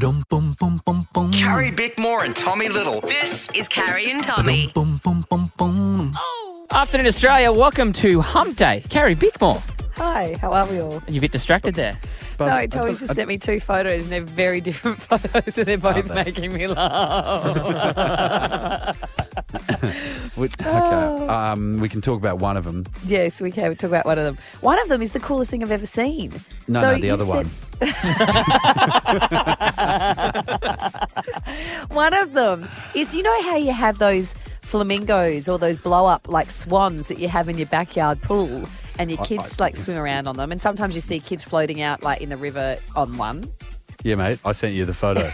Carrie Bickmore and Tommy Little. This is Carrie and Tommy. Afternoon, Australia. Welcome to Hump Day. Carrie Bickmore. Hi, how are we all? You're a bit distracted there. No, Tommy's just sent me two photos and they're very different photos and they're both making me laugh. We can talk about one of them. Yes, we can. We talk about one of them. One of them is the coolest thing I've ever seen. No, the other one. One of them is, you know how you have those flamingos or those blow-up like swans that you have in your backyard pool and your kids swim around on them, and sometimes you see kids floating out like in the river on one. Yeah, mate, I sent you the photo.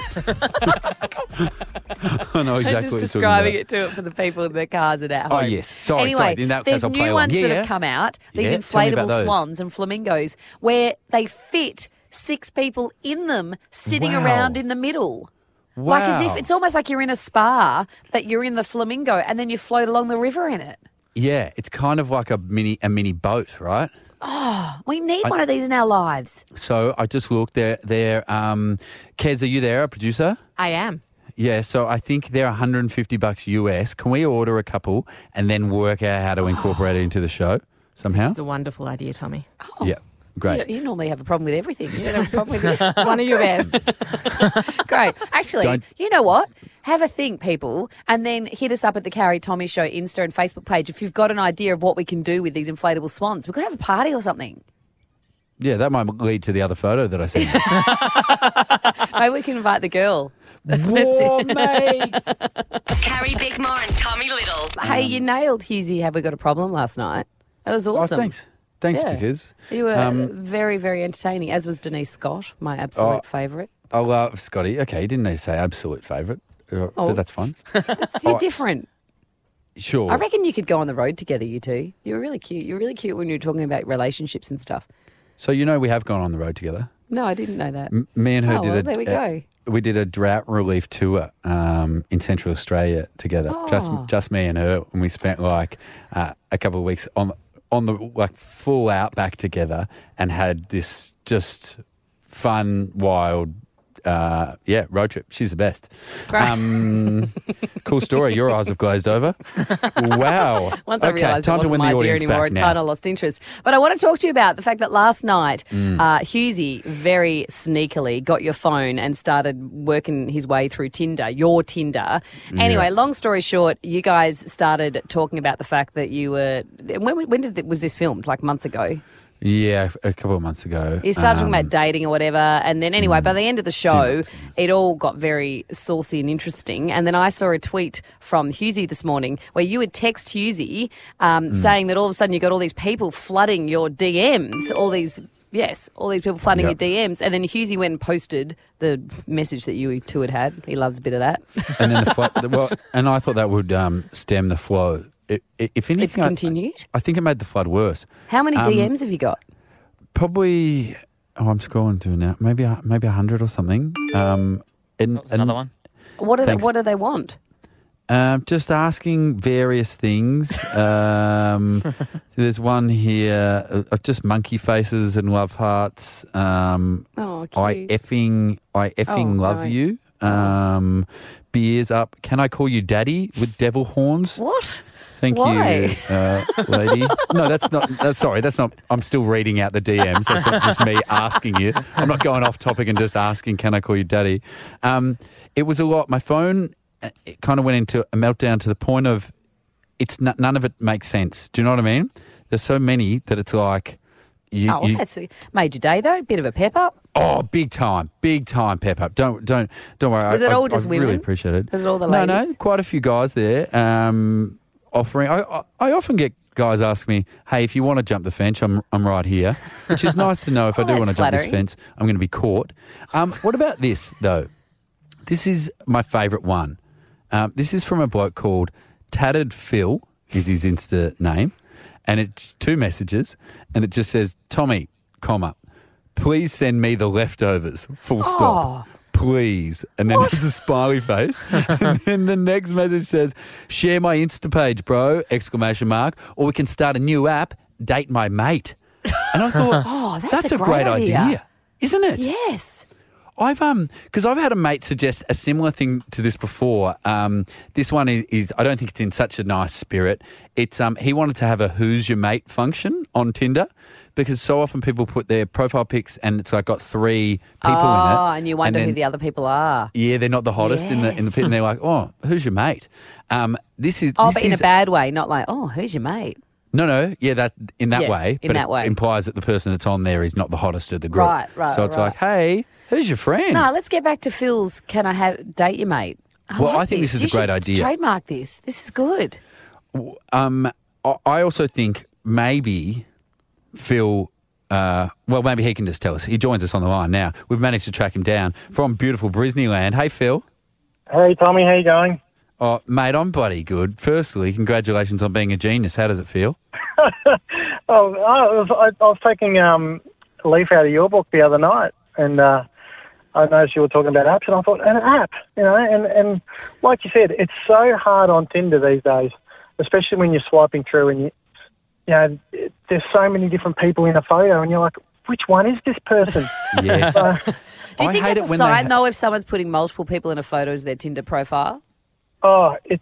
I know exactly what you're talking about. Just describing it to it for the people in their cars and at home. Oh, yes. Sorry. Anyway, in that there's case, I'll play new along. ones that have come out, these inflatable swans and flamingos, where they fit 6 people in them sitting around in the middle. Wow. Like as if it's almost like you're in a spa, but you're in the flamingo and then you float along the river in it. Yeah, it's kind of like a mini boat, right? Oh, we need one of these in our lives. So I just looked. They're Kez, are you there, a producer? I am. Yeah, so I think they're $150 US. Can we order a couple and then work out how to incorporate it into the show somehow? This is a wonderful idea, Tommy. Oh. Yeah. Great. You normally have a problem with everything. You don't have a problem with this. One of your best. Great. Actually, you know what? Have a think, people, and then hit us up at the Carrie Tommy Show Insta and Facebook page if you've got an idea of what we can do with these inflatable swans. We could have a party or something. Yeah, that might lead to the other photo that I sent you. Maybe we can invite the girl. Whoa, mate. Carrie Bickmore and Tommy Little. Hey, you nailed Hughesy. Have we got a problem last night? That was awesome. Oh, thanks. Thanks, Yeah. because You were very, very entertaining, as was Denise Scott, my absolute favourite. Scotty. Okay, you didn't need to say absolute favourite, but that's fine. You're different. Sure. I reckon you could go on the road together, you two. You were really cute. You were really cute when you were talking about relationships and stuff. So we have gone on the road together. No, I didn't know that. Me and her did there we go. We did a drought relief tour in Central Australia together. Oh. Just me and her, and we spent a couple of weeks on the full outback together and had this just fun, wild, road trip. She's the best. Cool story. Your eyes have glazed over. Wow. Once I realised it time to wasn't win my the idea audience anymore, back it now. kind of lost interest. But I want to talk to you about the fact that last night, Hughesy very sneakily got your phone and started working his way through Tinder, your Tinder. Anyway, long story short, you guys started talking about the fact that you were... When was this filmed? Like months ago? Yeah, a couple of months ago. You started talking about dating or whatever, and then anyway, by the end of the show, it all got very saucy and interesting. And then I saw a tweet from Hughesy this morning where you would text Hughesy saying that all of a sudden you got all these people flooding your DMs, all these people flooding your DMs, and then Hughesy went and posted the message that you two had. He loves a bit of that. And then and I thought that would stem the flow. If anything, It's continued? I think it made the flood worse. How many DMs have you got? Probably. Oh, I'm scrolling through now. Maybe 100 or something. What's another one? What do they want? Just asking various things. There's one here of just monkey faces and love hearts. Cute. I effing love right. you. Beers up. Can I call you daddy with devil horns? What? Thank Why? you, lady. No, that's not. That's not. I'm still reading out the DMs. That's not just me asking you. I'm not going off topic and just asking, can I call you daddy? It was a lot. My phone, it kind of went into a meltdown to the point of none of it makes sense. Do you know what I mean? There's so many that it's like. That's made your day though. Bit of a pep up. Oh, big time pep up. Don't worry. Was it all just I women? Really appreciate it. Was it all the ladies? No, quite a few guys there. Offering. I often get guys ask me, "Hey, if you want to jump the fence, I'm right here," which is nice to know. If I do want to jump this fence, I'm going to be caught. What about this though? This is my favourite one. This is from a bloke called Tattered Phil. Is his Insta name, and it's 2 messages, and it just says, "Tommy, please send me the leftovers." Full stop. Please. And then there's a smiley face. And then the next message says, "Share my Insta page, bro, !" Or we can start a new app, Date My Mate. And I thought, that's a great idea, isn't it? Yes. because I've had a mate suggest a similar thing to this before. This one is I don't think it's in such a nice spirit. It's he wanted to have a "Who's Your Mate" function on Tinder. Because so often people put their profile pics and it's like got 3 people in it. Oh, and you wonder who the other people are. Yeah, they're not the hottest in the pit, and they're like, "Oh, who's your mate?" This is but in a bad way, not like, "Oh, who's your mate?" No, yeah, that in that Yes, way, in but that way. it implies that the person that's on there is not the hottest of the group. Right. So it's like, "Hey, who's your friend?" No, let's get back to Phil's. Can I date your mate? I think this is a great idea. Trademark this. This is good. I also think maybe Phil. Maybe he can just tell us. He joins us on the line now. We've managed to track him down from beautiful Brisneyland. Hey, Phil. Hey, Tommy, how you going? Oh, mate, I'm bloody good. Firstly, congratulations on being a genius. How does it feel? I was taking a leaf out of your book the other night, and I noticed you were talking about apps, and I thought, an app, and like you said, it's so hard on Tinder these days, especially when you're swiping through and there's so many different people in a photo, and you're like, which one is this person? Yes. Do you think that's a sign, though, if someone's putting multiple people in a photo as their Tinder profile? Oh, it's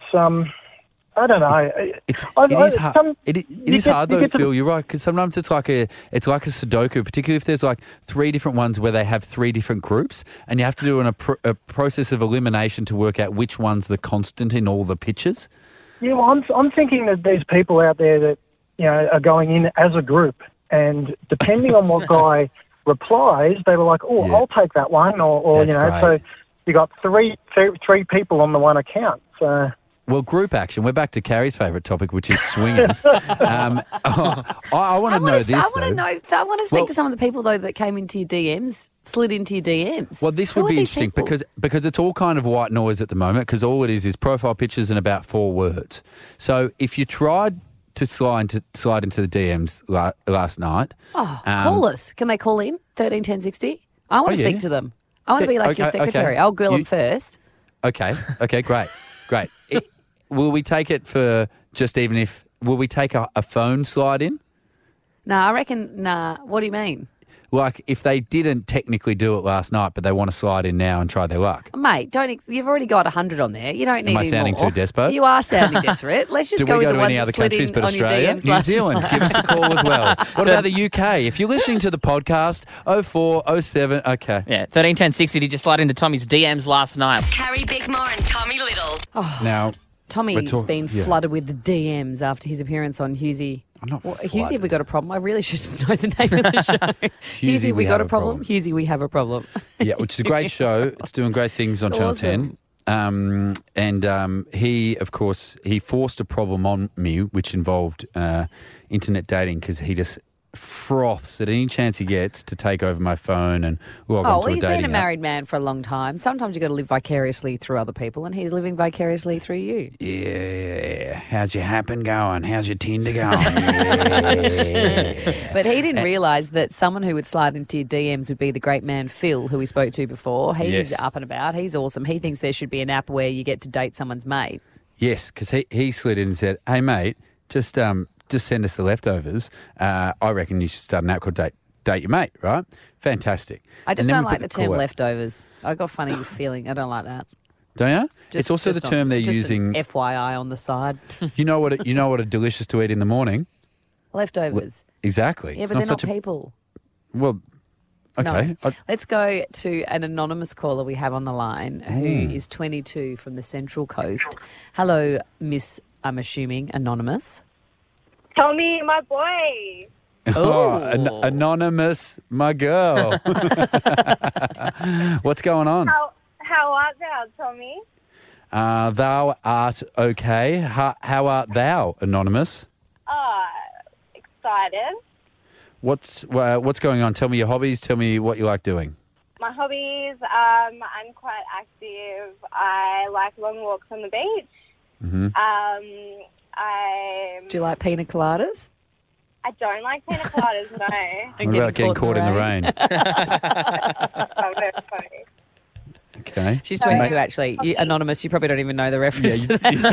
I don't know. It is hard. It is hard though, Phil. You're right, because sometimes it's like a Sudoku, particularly if there's like 3 different ones where they have 3 different groups, and you have to do a process of elimination to work out which one's the constant in all the pictures. Yeah, well, I'm thinking that there's people out there that are going in as a group, and depending on what guy replies, they were like, "Oh, yeah, I'll take that one," or That's so you got three people on the one account. So. Well, group action. We're back to Carrie's favourite topic, which is swingers. I want to know this. I want to speak to some of the people though that came into your DMs, slid into your DMs. Well, this would be interesting because it's all kind of white noise at the moment. Because all it is profile pictures and about 4 words. So if you tried to slide into the DMs last night, call us. Can they call in 131060? I want to speak to them. I want to be like your secretary. I'll grill them first. Okay, great. Will we take it for just even if... Will we take a phone slide in? I reckon... What do you mean? Like, if they didn't technically do it last night, but they want to slide in now and try their luck. Mate, you've already got 100 on there. You don't need any more. Am I sounding too desperate? You are sounding desperate. Let's just go with the ones that slid in on Australia? your DMs New Zealand, give us a call as well. What about the UK? If you're listening to the podcast, 0407, okay. Yeah, 131060, did you slide into Tommy's DMs last night? Carrie Bickmore and Tommy Little. Now... Tommy's been flooded with the DMs after his appearance on Hughesy. I'm not Hughesy, have we got a problem? I really should know the name of the show. Hughesy, we got a problem? Hughesy, we have a problem. Yeah, which is a great show. It's doing great things on Channel 10. He, of course, he forced a problem on me, which involved internet dating, because he just froths at any chance he gets to take over my phone and log onto a dating he's been a app. married man for a long time. Sometimes you've got to live vicariously through other people, and he's living vicariously through you. Yeah. How's your happen going? How's your Tinder going? Yeah. But he didn't realise that someone who would slide into your DMs would be the great man Phil, who we spoke to before. He's up and about. He's awesome. He thinks there should be an app where you get to date someone's mate. Yes, because he slid in and said, "Hey, mate, just send us the leftovers. I reckon you should start an app called Date Your Mate," right? Fantastic. I just don't like the term leftovers. I got a funny feeling. I don't like that. Don't you? It's also the term they're using. An FYI on the side. You know what are delicious to eat in the morning? Leftovers. Exactly. Yeah, but they're not people. Well, okay. No. Let's go to an anonymous caller we have on the line who is 22 from the Central Coast. Hello, Miss, I'm assuming, Anonymous. Tommy, my boy. Anonymous, my girl. What's going on? How art thou, Tommy? Thou art okay. How art thou, Anonymous? Excited. What's going on? Tell me your hobbies. Tell me what you like doing. My hobbies, I'm quite active. I like long walks on the beach. Mm-hmm. Do you like pina coladas? I don't like pina coladas, no. What about getting caught in the rain? Oh, that's funny. Okay. She's 22, actually. Anonymous, you probably don't even know the reference to that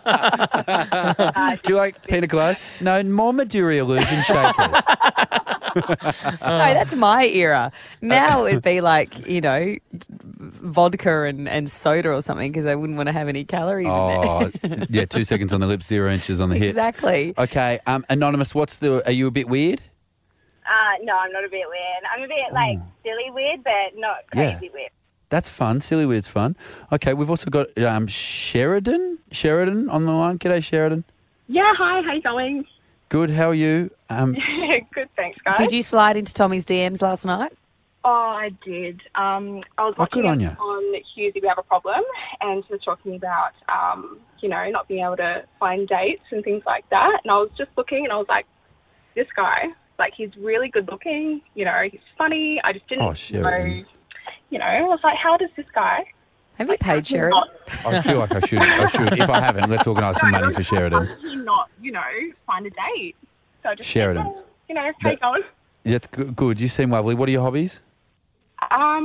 song. Do you like pina coladas? No, more Maduri illusion shakers. that's my era. Now it'd be like, vodka and soda or something because I wouldn't want to have any calories in there. Yeah, 2 seconds on the lips, 0 inches on the hip. Exactly. Okay, Anonymous, are you a bit weird? No, I'm not a bit weird. I'm a bit, silly weird, but not crazy weird. That's fun. Silly weird's fun. Okay, we've also got Sheridan on the line. G'day, Sheridan. Yeah, hi, how you going? Good, how are you? Good, thanks, guys. Did you slide into Tommy's DMs last night? Oh, I did. I was watching good on you. on Hughesy, We Have a Problem, and she was talking about, not being able to find dates and things like that. And I was just looking and I was like, this guy, he's really good looking, he's funny. I just didn't know, I was like, how does this guy... Have you paid Sheridan? I feel like I should. If I haven't, let's organise some money for Sheridan. How does he not, find a date? So I just Sheridan. how you going? That's good. You seem lovely. What are your hobbies? I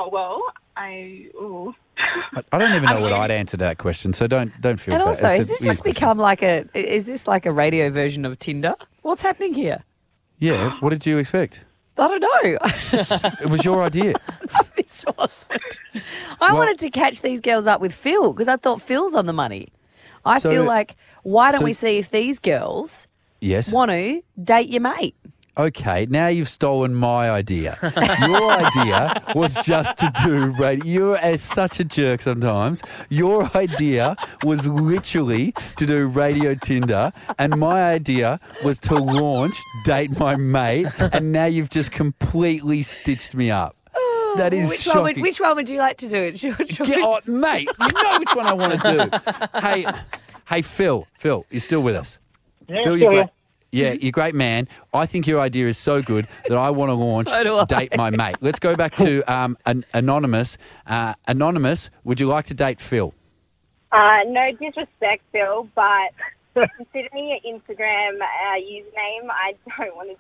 don't even know what I'd answer to that question, so don't feel And bad. also, has this just become is this like a radio version of Tinder? What's happening here? Yeah, what did you expect? I don't know. It was your idea. This wasn't. I wanted to catch these girls up with Phil because I thought Phil's on the money. I feel like, why don't we see if these girls want to date your mate? Okay, now you've stolen my idea. Your idea was just to do radio. You're such a jerk sometimes. Your idea was literally to do Radio Tinder, and my idea was to launch Date My Mate, and now you've just completely stitched me up. That is shocking. Which one would you like to do it? Mate, you know which one I want to do. Hey, Phil, you're still with us? Yeah, Phil, still you're great. here. Yeah, you're a great man. I think your idea is so good that I want to launch So do I. Date My Mate. Let's go back to Anonymous. Anonymous, would you like to date Phil? No disrespect, Phil, but considering your Instagram username, I don't want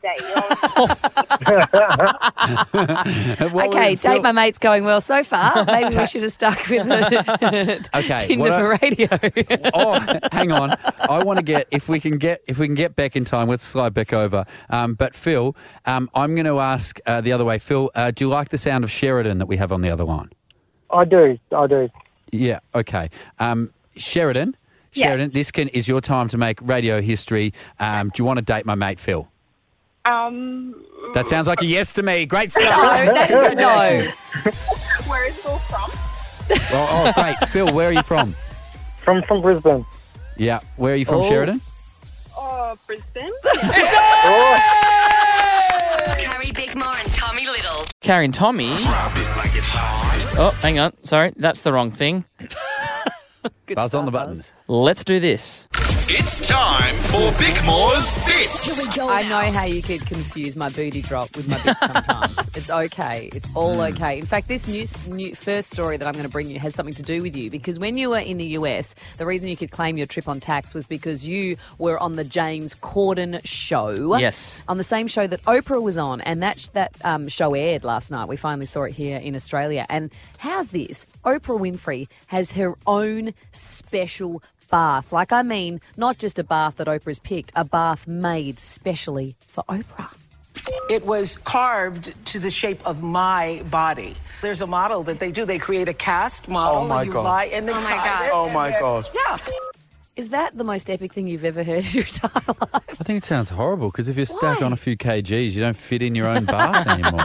to date you. Okay, Date My Mate's going well so far. Maybe we should have stuck with Tinder for radio. Hang on. I want to get if we can get Beck in time. Let's slide Beck over. But Phil, I'm going to ask the other way. Phil, do you like the sound of Sheridan that we have on the other line? I do. Yeah. Okay. Sheridan. Yeah. Sheridan, this is your time to make radio history. Do you want to date my mate Phil? That sounds like a yes to me. Great start. No, that is a no. Where is Phil from? Oh, great. Phil, where are you from? From Brisbane. Yeah. Where are you from, Sheridan? Oh, Brisbane. Carrie Bickmore and Tommy Little. Carrie and Tommy. Oh, hang on. Sorry, that's the wrong thing. Good Buzz start, on the Buzz. buttons. Let's do this. It's time for Bickmore's Bits. I know how you could confuse my booty drop with my bits sometimes. It's okay. It's all okay. In fact, this new first story that I'm going to bring you has something to do with you because when you were in the US, the reason you could claim your trip on tax was because you were on the James Corden show. Yes. On the same show that Oprah was on, and that show aired last night. We finally saw it here in Australia. And how's this? Oprah Winfrey has her own special bath. Not just a bath that Oprah's picked, a bath made specially for Oprah. It was carved to the shape of my body. There's a model that they do. They create a cast model. Oh, my you God. lie in the it. Oh, my God. Yeah. Is that the most epic thing you've ever heard in your entire life? I think it sounds horrible because if you're stacked on a few kgs, you don't fit in your own bath anymore.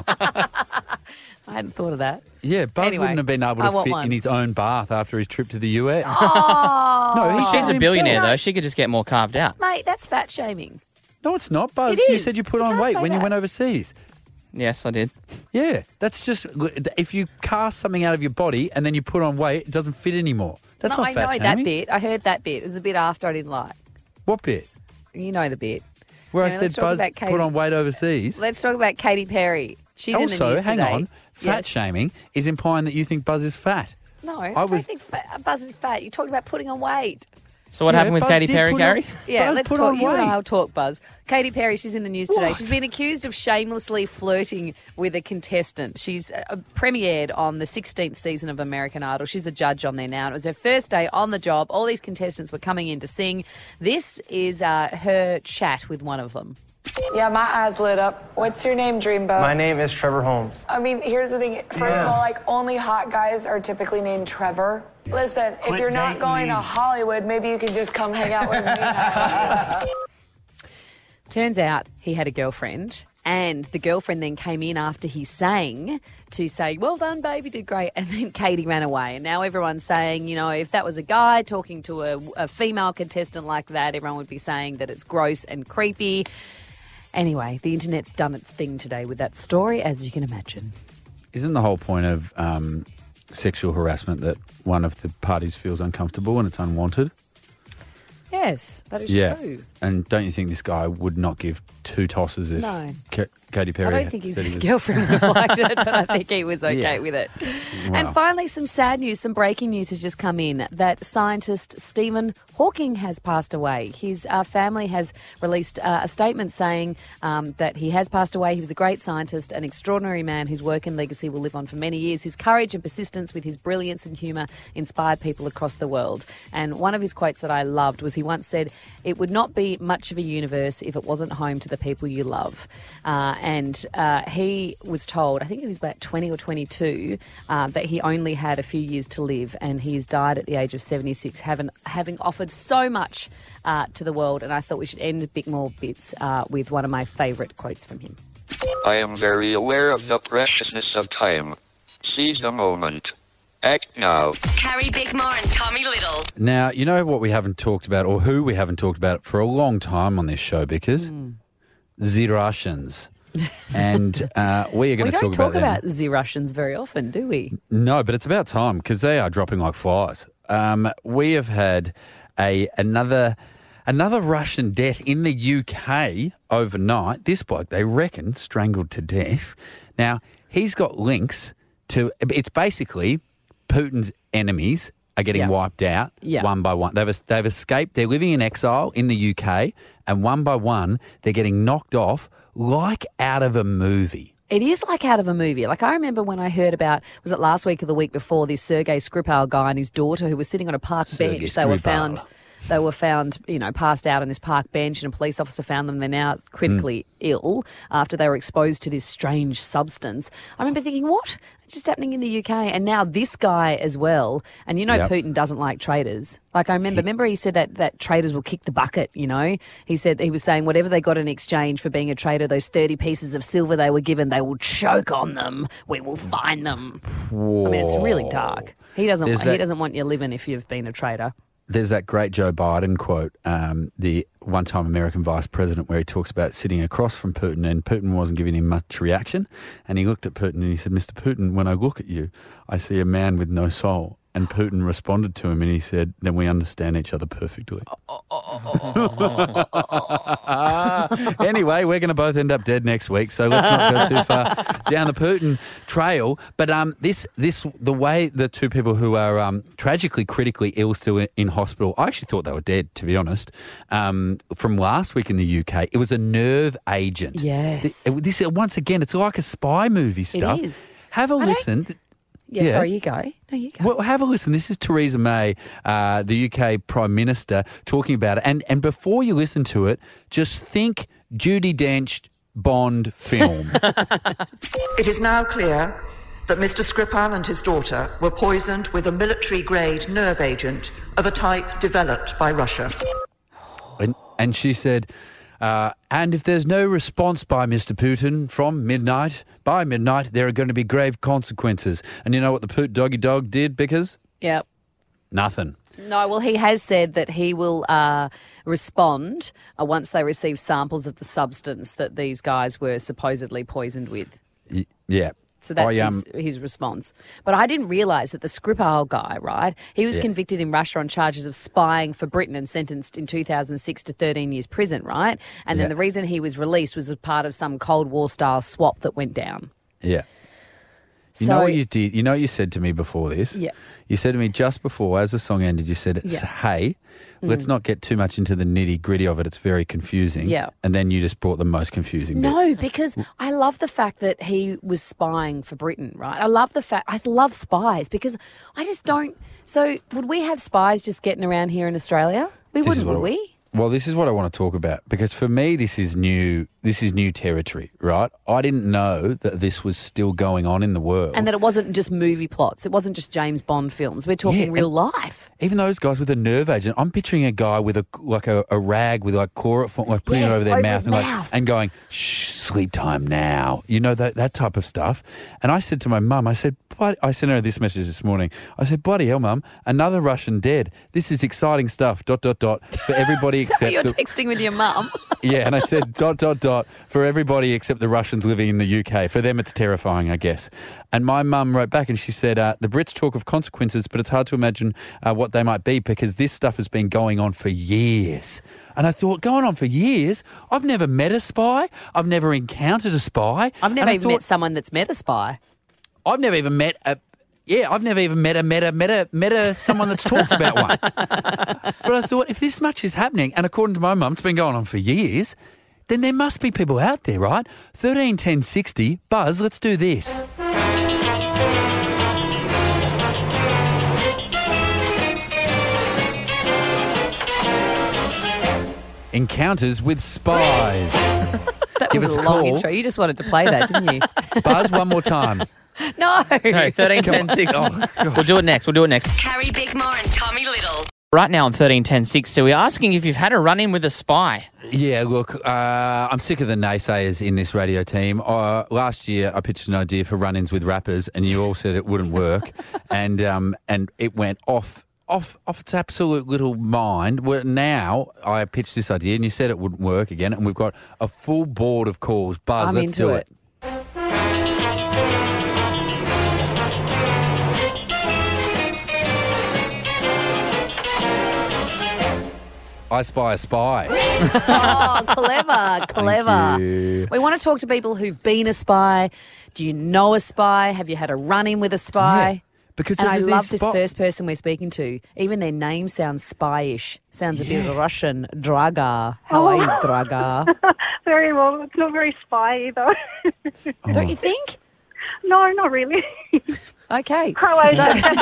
I hadn't thought of that. Yeah, Buzz Anyway, wouldn't have been able I to want fit one. in his own bath after his trip to the US. Oh, No, he She's said a billionaire, himself. though. She could just get more carved out. mate, that's fat shaming. No, it's not, Buzz. It You is. said you put You on can't weight say when you that. went overseas. Yes, I did. Yeah, that's just if you cast something out of your body and then you put on weight, it doesn't fit anymore. That's No, not I fat know shaming. that bit. I heard that bit. It was the bit after I didn't like. What bit? You know the bit. Where Anyway, I let's said talk Buzz about Katy. put on weight overseas. Let's talk about Katy Perry. She's in the Also, news hang today. on, fat Yes. shaming is implying that you think Buzz is fat. No, I was- don't think Buzz is fat. You talked about putting on weight. So what Yeah, happened with Buzz Katy did Perry, put Carrie? Yeah, Buzz let's put talk. on You and weight. I'll talk, Buzz. Katy Perry, she's in the news today. What? She's been accused of shamelessly flirting with a contestant. She's premiered on the 16th season of American Idol. She's a judge on there now. It was her first day on the job. All these contestants were coming in to sing. This is her chat with one of them. Yeah, my eyes lit up. What's your name, Dreamboat? My name is Trevor Holmes. I mean, here's the thing. First of all, like, only hot guys are typically named Trevor. Listen, if you're not going to Hollywood, maybe you can just come hang out with me. Turns out he had a girlfriend, and the girlfriend then came in after he sang to say, well done, baby, did great. And then Katie ran away. And now everyone's saying, you know, if that was a guy talking to a female contestant like that, everyone would be saying that it's gross and creepy. Anyway, the internet's done its thing today with that story, as you can imagine. Isn't the whole point of sexual harassment that one of the parties feels uncomfortable and it's unwanted? Yes, that is true. And don't you think this guy would not give two tosses if Katy Perry I don't think his girlfriend would have liked it, but I think he was okay with it. Wow. And finally, some sad news, some breaking news has just come in that scientist Stephen Hawking has passed away. His family has released a statement saying that he has passed away. He was a great scientist, an extraordinary man whose work and legacy will live on for many years. His courage and persistence with his brilliance and humour inspired people across the world. And one of his quotes that I loved was he once said, "It would not be much of a universe if it wasn't home to the people you love." And he was told, I think he was about 20 or 22, that he only had a few years to live, and he's died at the age of 76, having offered so much to the world. And I thought we should end Bit More Bits with one of my favourite quotes from him. I am very aware of the preciousness of time. Seize the moment. Act now. Carrie Bickmore and Tommy Little. Now, you know what we haven't talked about, or who we haven't talked about for a long time on this show, because the Russians. And we are going to talk about them. We don't talk about the Russians very often, do we? No, but it's about time because they are dropping like flies. We have had another Russian death in the UK overnight. This bloke, they reckon, strangled to death. Now, he's got links to, it's basically Putin's enemies are getting wiped out one by one. They've escaped. They're living in exile in the UK, and one by one, they're getting knocked off like out of a movie. It is like out of a movie. Like, I remember when I heard about, was it last week or the week before, this Sergei Skripal guy and his daughter who was sitting on a park bench. They were found, you know, passed out on this park bench, and a police officer found them. They're now critically ill after they were exposed to this strange substance. I remember thinking, what? It's just happening in the UK. And now this guy as well. And you know Putin doesn't like traitors. Like, I remember he said that traitors will kick the bucket, you know. He was saying whatever they got in exchange for being a traitor, those 30 pieces of silver they were given, they will choke on them. We will find them. Whoa. I mean, it's really dark. He doesn't want you living if you've been a traitor. There's that great Joe Biden quote, the one-time American vice president, where he talks about sitting across from Putin, and Putin wasn't giving him much reaction. And he looked at Putin and he said, "Mr. Putin, when I look at you, I see a man with no soul." And Putin responded to him and he said, "Then we understand each other perfectly." Anyway, we're going to both end up dead next week, so let's not go too far down the Putin trail. But the way the two people who are tragically critically ill still in hospital, I actually thought they were dead, to be honest. From last week in the UK, it was a nerve agent. Yes. This once again, it's like a spy movie stuff. It is. Have a listen. Yeah, sorry, you go. No, you go. Well, have a listen. This is Theresa May, the UK Prime Minister, talking about it. And before you listen to it, just think Judi Dench Bond film. It is now clear that Mr. Skripal and his daughter were poisoned with a military-grade nerve agent of a type developed by Russia. And she said, and if there's no response by Mr. Putin by midnight, there are going to be grave consequences. And you know what the Putin doggy dog did, because? Yep. Nothing. No, well, he has said that he will respond once they receive samples of the substance that these guys were supposedly poisoned with. Yeah. So that's his response. But I didn't realise that the Skripal guy, right, he was convicted in Russia on charges of spying for Britain and sentenced in 2006 to 13 years prison, right? And then the reason he was released was as part of some Cold War-style swap that went down. Yeah. You know what you did? You know what you said to me before this? Yeah. You said to me just before, as the song ended, you said, hey, let's not get too much into the nitty-gritty of it. It's very confusing. Yeah. And then you just brought the most confusing bit. No, because I love the fact that he was spying for Britain, right? I love spies because I just don't... So would we have spies just getting around here in Australia? We wouldn't, would we? Well, this is what I want to talk about, because for me, this is new new territory, right? I didn't know that this was still going on in the world. And that it wasn't just movie plots. It wasn't just James Bond films. We're talking real life. Even those guys with a nerve agent, I'm picturing a guy with a rag with like chloroform, like putting it over their mouth and going, shh, sleep time now. You know, that type of stuff. And I said to my mum, I sent her this message this morning. I said, bloody hell, Mum, another Russian dead. This is exciting stuff, ... for everybody Is except... that what you're texting with your mum? Yeah, and I said, ... for everybody except the Russians living in the UK. For them, it's terrifying, I guess. And my mum wrote back and she said, the Brits talk of consequences, but it's hard to imagine what they might be because this stuff has been going on for years. And I thought, going on for years? I've never met a spy. I've never encountered a spy. I've never even met someone that's met a spy. I've never even met someone that's talked about one. But I thought, if this much is happening, and according to my mum, it's been going on for years, then there must be people out there, right? 13 10 60, Buzz, let's do this. Encounters with spies. That was a long intro. You just wanted to play that, didn't you? Buzz, one more time. No. 13 10 60. We'll do it next. Carrie Bickmore and Tommy Little. Right now on 13 10 60, we're asking if you've had a run-in with a spy. Yeah, look, I'm sick of the naysayers in this radio team. Last year, I pitched an idea for run-ins with rappers, and you all said it wouldn't work, and it went off its absolute little mind. Well, now I pitched this idea, and you said it wouldn't work again, and we've got a full board of calls. Buzz, let's do it. I spy a spy. Oh, clever. Thank you. We want to talk to people who've been a spy. Do you know a spy? Have you had a run-in with a spy? Yeah, because I love this first person we're speaking to. Even their name sounds spy-ish. Sounds a bit Russian. Draga. How are you, Draga? Very well. It's not very spy either. Don't you think? No, not really. Okay. How are you?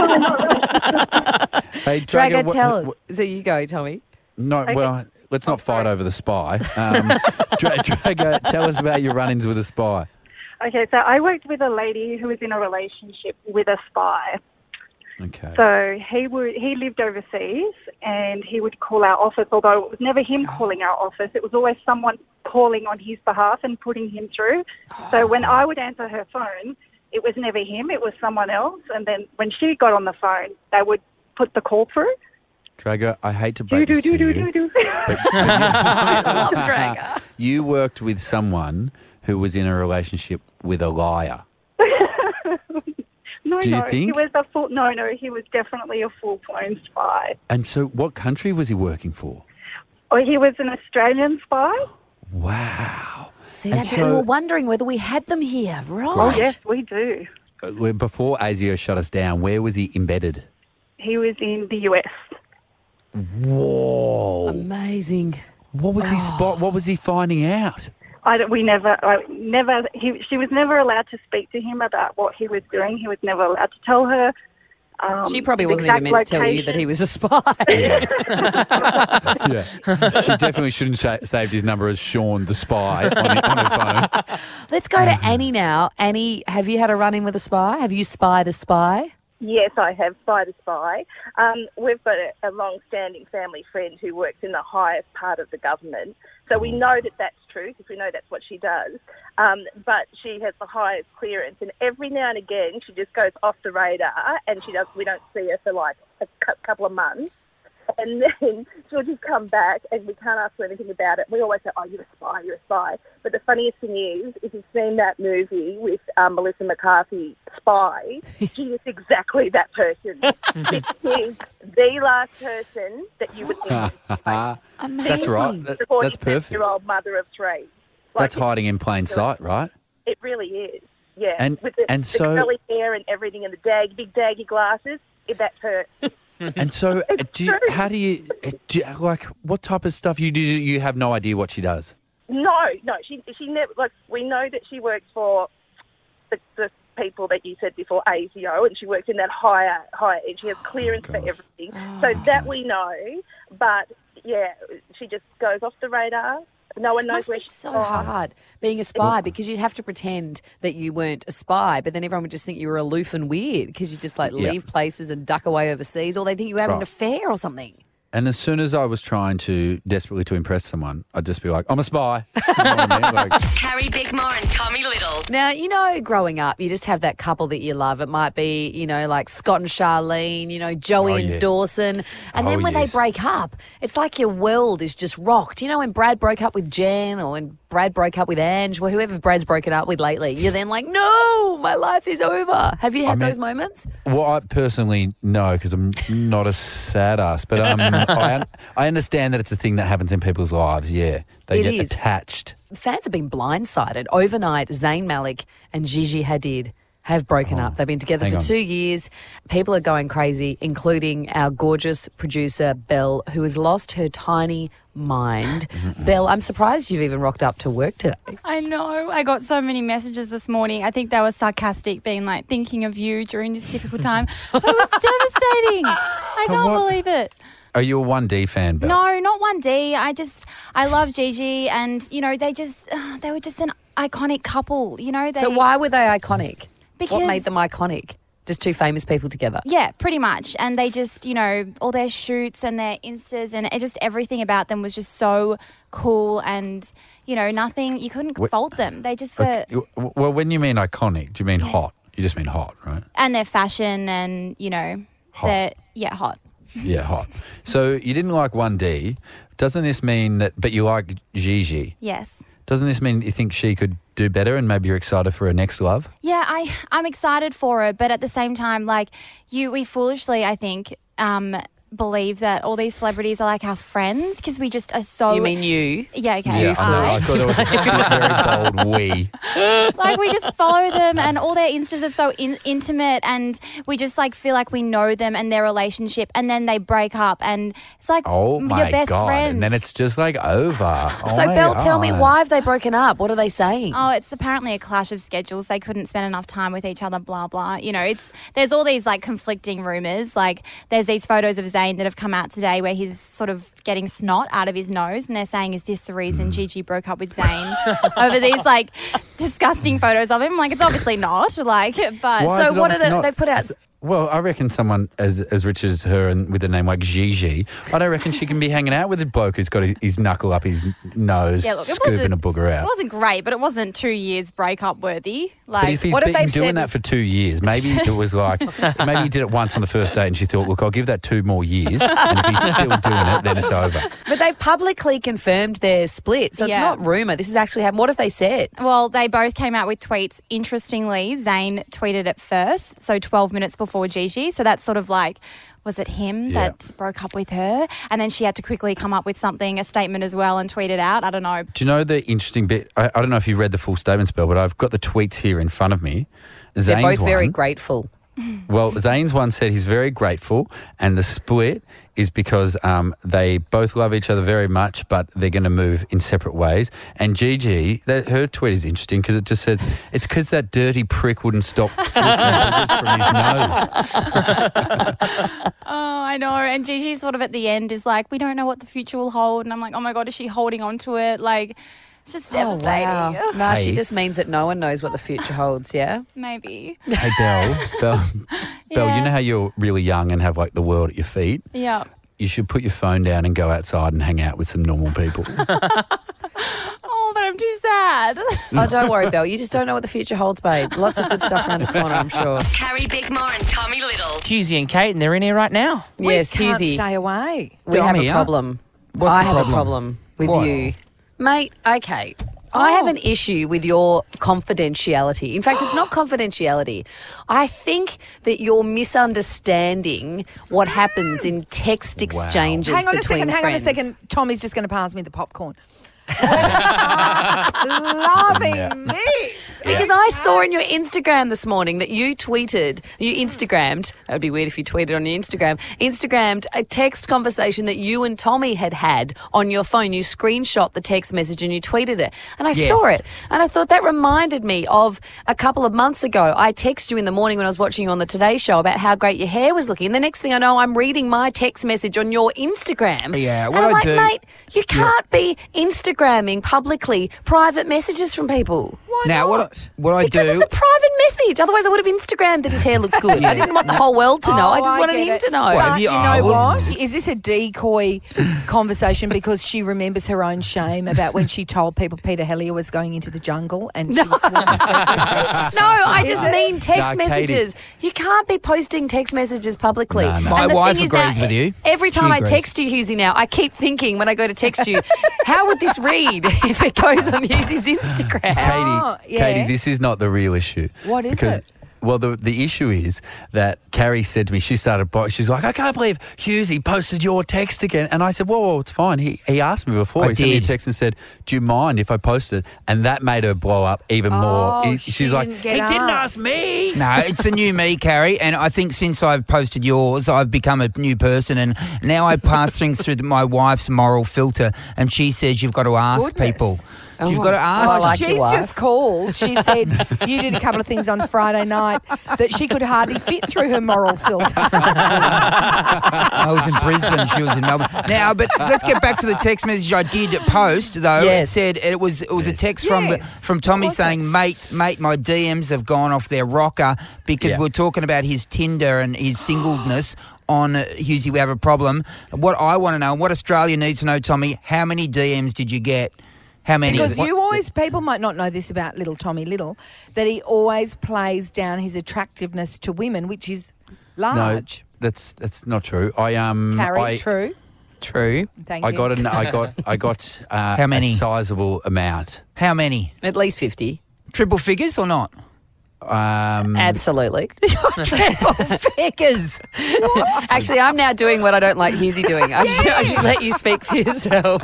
Hey, Draga, tell us. So you go, Tommy. No, Okay. well, let's not fight over the spy. Draga, tell us about your run-ins with a spy. Okay, so I worked with a lady who was in a relationship with a spy. Okay. So he lived overseas and he would call our office, although it was never him calling our office. It was always someone calling on his behalf and putting him through. So when I would answer her phone, it was never him, it was someone else. And then when she got on the phone, they would put the call through. Draga, I hate to break this to you. I love Draga. You worked with someone who was in a relationship with a liar. No, Do you no, think? he was he was definitely a full-blown spy. And so what country was he working for? Oh, he was an Australian spy. Wow. See, And that's what we were wondering, whether we had them here. Right. Oh, yes, we do. Before ASIO shut us down, where was he embedded? He was in the US. Whoa. Amazing. What was What was he finding out? She was never allowed to speak to him about what he was doing. He was never allowed to tell her. She probably wasn't even meant to tell you that he was a spy. Yeah. She definitely shouldn't saved his number as Sean the spy on her phone. Let's go to Annie now. Annie, have you had a run-in with a spy? Have you spied a spy? Yes, I have spied a spy. We've got a long-standing family friend who works in the highest part of the government. So we know that that's true because we know that's what she does. But she has the highest clearance, and every now and again she just goes off the radar, and we don't see her for like a couple of months. And then she'll just come back and we can't ask her anything about it. We always say, oh, you're a spy. But the funniest thing is, if you've seen that movie with Melissa McCarthy, Spy, she is exactly that person. She is the last person that you would think. That's right. That's perfect. 47-year-old mother of three. That's hiding in plain sight, right? It really is, yeah. And with the so curly hair and everything and the big daggy glasses, that's her. And so, what type of stuff you do? You have no idea what she does. No, she never. Like, we know that she works for the people that you said before, ASIO, and she works in that higher, and she has clearance for everything. So that we know, but yeah, she just goes off the radar, No one knows Must where be she's so gone. hard being a spy because you'd have to pretend that you weren't a spy, but then everyone would just think you were aloof and weird because you just like Yeah. leave places and duck away overseas, or they think you were having an Right. affair or something. And as soon as I was trying to desperately to impress someone, I'd just be like, I'm a spy. You know what I mean? Like, Carrie Bickmore and Tommy Little. Now, you know, growing up, you just have that couple that you love. It might be, you know, like Scott and Charlene, you know, Joey Oh, and yeah. Dawson. And then Oh, when yes. they break up, it's like your world is just rocked. You know, when Brad broke up with Jen or when Brad broke up with Ange, well, whoever Brad's broken up with lately, you're then like, no, my life is over. Have you had those moments? well, I personally no, because I'm not a sad ass, but I understand that it's a thing that happens in people's lives, yeah. They It get is. attached. Fans have been blindsided. Overnight, Zayn Malik and Gigi Hadid have broken up. They've been together hang for on. 2 years. People are going crazy, including our gorgeous producer, Belle, who has lost her tiny mind. Belle, I'm surprised you've even rocked up to work today. I know. I got so many messages this morning. I think they were sarcastic, being like, thinking of you during this difficult time. But it was devastating. I can't believe it. Are you a 1D fan, Belle? No, not 1D. I love Gigi, and, you know, they were just an iconic couple, you know. So why were they iconic? Because- What made them iconic? Just two famous people together. Yeah, pretty much. And they just, you know, all their shoots and their Instas and just everything about them was just so cool and, you know, nothing, you couldn't fault them. They just were, Well, when you mean iconic, do you mean hot? You just mean hot, right? and their fashion and, you know, Hot. hot. Yeah, hot. So you didn't like 1D. Doesn't this mean that, but you like Gigi? Yes. Doesn't this mean you think she could do better and maybe you're excited for her next love? Yeah, I'm excited for her, but at the same time, like, we foolishly, I think, believe that all these celebrities are like our friends because we just are so... You mean you? Yeah, okay. Yeah, I thought it was a very bold we. Like, we just follow them and all their Instas are so intimate and we just, like, feel like we know them and their relationship and then they break up and it's like Oh, my your best God. friend. And then it's just like over. Oh, So, my Belle, tell me, God. why have they broken up? What are they saying? Oh, it's apparently a clash of schedules. They couldn't spend enough time with each other, blah, blah. You know, there's all these, like, conflicting rumours. Like, there's these photos of Zayn that have come out today where he's sort of getting snot out of his nose and they're saying, is this the reason Gigi broke up with Zayn? Over these, like, disgusting photos of him. Like, it's obviously not. Like, but... Why is So it what are obviously they not? put out? Well, I reckon someone as rich as her and with a name like Gigi, I don't reckon she can be hanging out with a bloke who's got his knuckle up his nose, Yeah, look, it scooping wasn't- a booger It out. wasn't great, but it wasn't 2 years breakup worthy. But Like, if he's what if been they've doing said that this- for 2 years, maybe it was like, maybe he did it once on the first date and she thought, look, I'll give that 2 more years. And if he's still doing it, then it's over. But they've publicly confirmed their split, so it's Yeah. not rumour. This has actually happened. What have they said? well, they both came out with tweets. Interestingly, Zayn tweeted it first, so 12 minutes before Gigi. So that's sort of like, was it him Yeah. that broke up with her? And then she had to quickly come up with something, a statement as well, and tweet it out. I don't know. Do you know the interesting bit? I don't know if you read the full statement spell, but I've got the tweets here in front of me. They're Zayn's both very one- grateful. Well, Zayn's one said he's very grateful, and the split is because they both love each other very much, but they're going to move in separate ways. And Gigi, her tweet is interesting because it just says, it's because that dirty prick wouldn't stop flicking boogers from his nose. Oh, I know. And Gigi sort of at the end is like, we don't know what the future will hold. And I'm like, oh my God, is she holding on to it? Like, it's just devastating. Oh, wow. No, she Hey. just means that no one knows what the future holds, yeah? Maybe. Hey, Belle, Yeah. you know how you're really young and have like the world at your feet? Yeah. You should put your phone down and go outside and hang out with some normal people. Oh, but I'm too sad. Oh, don't worry, Belle. You just don't know what the future holds, babe. Lots of good stuff around the corner, I'm sure. Carrie Bickmore and Tommy Little. Hughesy and Kate, and they're in here right now. Yes, we can't Hughesy. stay away. We I'm have a here. problem. What's I the have a problem? problem with What? you. Mate, okay. I have an issue with your confidentiality. In fact, it's not confidentiality. I think that you're misunderstanding what happens in text exchanges Hang on a between second. Hang on a friends. second. Tommy's just going to pass me the popcorn. Loving this. Because I saw in your Instagram this morning that you Instagrammed, that would be weird if you tweeted on your Instagrammed a text conversation that you and Tommy had on your phone. You screenshot the text message and you tweeted it. And I Yes. saw it. And I thought that reminded me of a couple of months ago. I texted you in the morning when I was watching you on the Today Show about how great your hair was looking. And the next thing I know, I'm reading my text message on your Instagram. Yeah, what and I'm I like, do- mate, you can't be Instagram Instagramming publicly private messages from people? Why Now, not? what I Because do... it's a private message. Otherwise, I would have Instagrammed that his hair looked good. I didn't want the whole world to know. I just wanted get him it. to know. But you know well- what? Is this a decoy conversation because she remembers her own shame about when she told people Peter Hellier was going into the jungle and she was No, I just mean text No, Katie. messages. You can't be posting text messages publicly. No, no. And My the wife thing is agrees that with you. Every She time I agrees. text you, Husey, now, I keep thinking when I go to text you, how would this read if it goes on Husey's Instagram? Katie, this is not the real issue. What is because, it? Well, the issue is that Carrie said to me, she's like, I can't believe Husey posted your text again. And I said, whoa, it's fine. He asked me before. I He sent me a did. text and said, do you mind if I post it? And that made her blow up even more. She's like, didn't get didn't asked. ask me. No, it's the new me, Carrie, and I think since I've posted yours, I've become a new person, and now I pass things through my wife's moral filter, and she says you've got to ask Goodness. people. You've got to ask. I like your she's wife. just called. She said you did a couple of things on Friday night that she could hardly fit through her moral filter. I was in Brisbane, she was in Melbourne. Now, but let's get back to the text message I did post, though. Yes. It said it was a text from Tommy saying, mate, my DMs have gone off their rocker because we're talking about his Tinder and his singleness. On Husey, we have a problem. What I want to know, and what Australia needs to know, Tommy, how many DMs did you get? How many? Because people might not know this about little Tommy Little, that he always plays down his attractiveness to women, which is large. No, that's not true. Carrie, true. True. Thank I you. got How many? a sizable amount. How many? At least 50. Triple figures or not? Absolutely. Triple figures. Actually, I'm now doing what I don't like Husey doing. I should let you speak for yourself.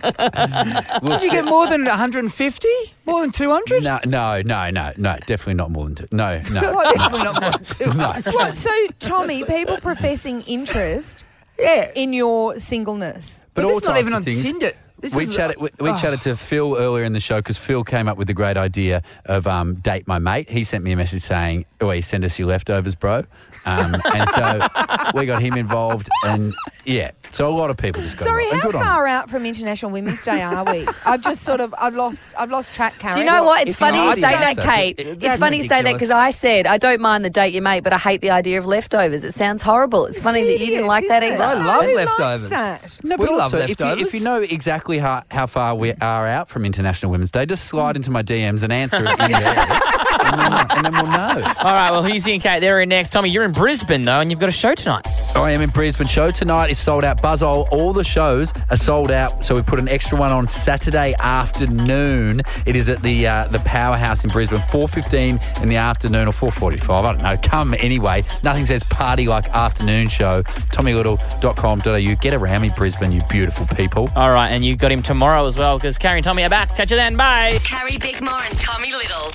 Did you get more than 150? More than 200? No, definitely not more than two. No. Definitely not more than 200. What, so, Tommy, people professing interest in your singleness. But But all it's not types even of on things. Tinder. We chatted to Phil earlier in the show because Phil came up with the great idea of date my mate. He sent me a message saying, send us your leftovers, bro. And so we got him involved. And, so a lot of people just got Sorry, involved. how And good on far out from International Women's Day are we? I've lost track, Karen. Do you know what? It's If funny you you know, say that's that, it. Kate. It's It's funny you say that because I said, I don't mind the date you mate, but I hate the idea of leftovers. It sounds horrible. It's funny that you didn't like that either. I love Who likes leftovers. that? No, We but love also, leftovers. if you know exactly how far we are out from International Women's Day, just slide into my DMs and answer it in there. And then we'll know. All right, well, Husey and Kate, they're in next. Tommy, you're in Brisbane, though, and you've got a show tonight. I am in Brisbane. Show tonight is sold out. Buzzhole, all the shows are sold out. So we put an extra one on Saturday afternoon. It is at the Powerhouse in Brisbane, 4:15 in the afternoon or 4:45. I don't know. Come anyway. Nothing says party like afternoon show. TommyLittle.com.au. Get around me, Brisbane, you beautiful people. All right, and you got him tomorrow as well because Carrie and Tommy are back. Catch you then. Bye. Carrie Bickmore and Tommy Little.